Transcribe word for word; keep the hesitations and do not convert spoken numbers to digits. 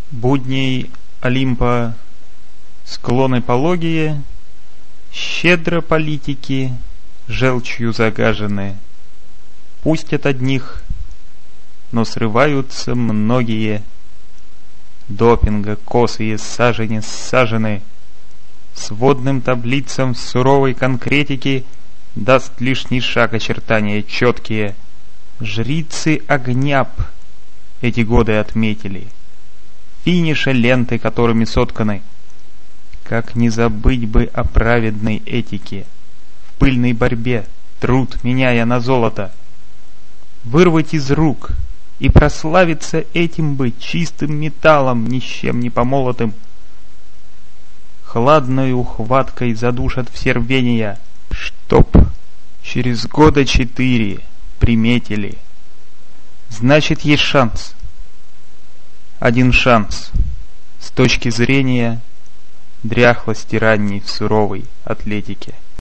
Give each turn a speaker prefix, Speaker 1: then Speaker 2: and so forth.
Speaker 1: Будней Олимпа склоны пологие, щедро политики желчью загажены. Пусть от одних, но срываются многие. Допинга косые сажени сажены. Сводным таблицам суровой конкретики даст лишний шаг очертания четкие. Жрицы огня б эти годы отметили. Финиша ленты, которыми сотканы. Как не забыть бы о праведной этике, в пыльной борьбе труд меняя на золото. Вырвать из рук и прославиться этим бы чистым металлом, ни с чем не помолотым. Хладной ухваткой задушат все рвения, чтоб через года четыре приметили. Значит, есть шанс. Один шанс с точки зрения дряхлости ранней в суровой атлетике.